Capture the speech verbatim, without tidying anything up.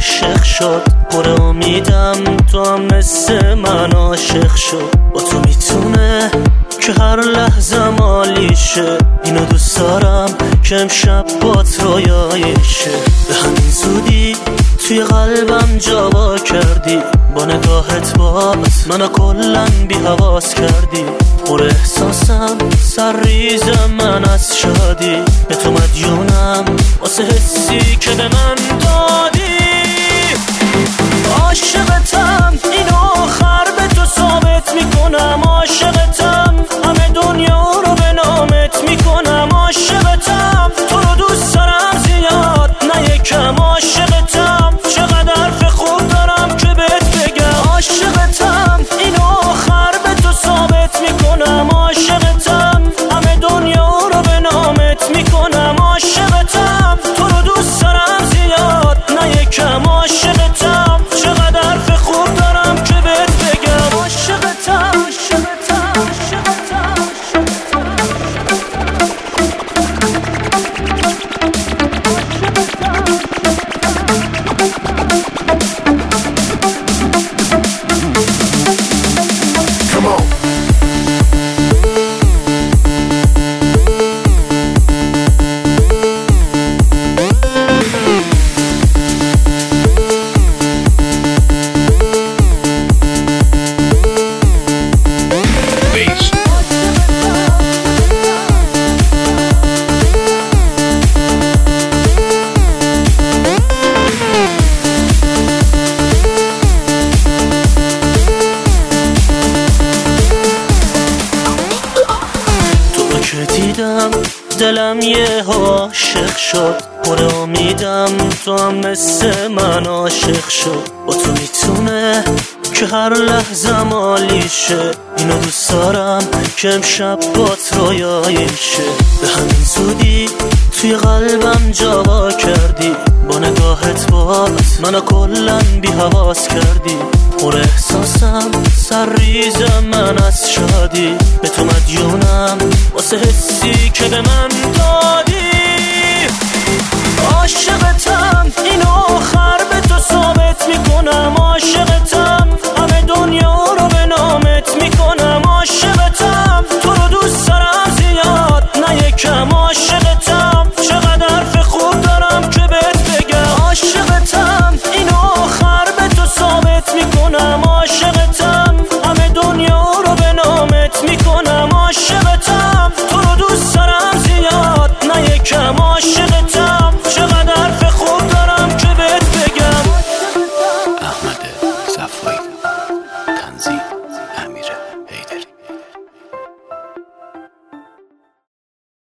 عاشق شد، پر امیدم تو هم مثل من عاشق شد. با تو میتونه که هر لحظه مالی شه، اینو دوست دارم که امشب بات رویایشه. به همین زودی توی قلبم جا با کردی، با نگاهت بات منو کلن بی حواس کردی. پر احساسم سر ریزم من از شادی، به تو مدیونم واسه حسی که به من دادی. عاشقتم اینو آخر به تو ثابت میکنم، عاشقتم همه دنیا رو به نامت میکنم. عاشقتم تو رو دوست دارم زیاد نه یکم، عاشقتم چقدر حرف خوب دارم که بهت بگم. عاشقتم اینو آخر به تو ثابت میکنم، عاشقتم همه دنیا رو به نامت میکنم. عاشقتم تو رو دوست دارم زیاد نه یکم، عاشقتم چقدر حرف خوب دارم که بهت بگم. عاشقتم عاشقتم عاشقتم Come on. دیدم دلم یه عاشق شد، پر امیدم تو هم مثل من عاشق شد. با تو میتونه که هر لحظه مالی شه، اینو دوست دارم که امشب بات رویایشه. به همین زودی توی قلبم جا با کردی، با نگاهت بات منو کلن بی حواس کردی. پر احساسم سر ریزم من از شادی، به تو مدیونم واسه حسی که به من دادی. عاشقتم اینو آخر به تو ثابت میکنم، عاشقتم همه دنیا رو به نامت میکنم. عاشقتم تو رو دوست دارم زیاد نه یکم،